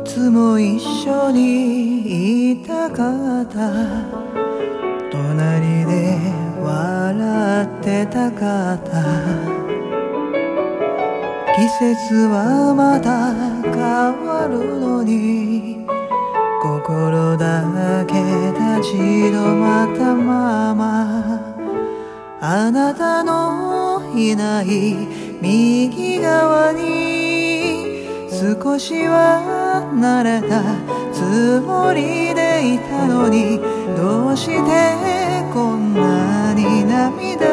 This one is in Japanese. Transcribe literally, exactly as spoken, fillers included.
つも一緒にいたかった隣で笑ってたかった季節はまた変わるのに心だけ立ち止まったままあなたのいない右側に少しは慣れたつもりでいたのにどうしてこんなに涙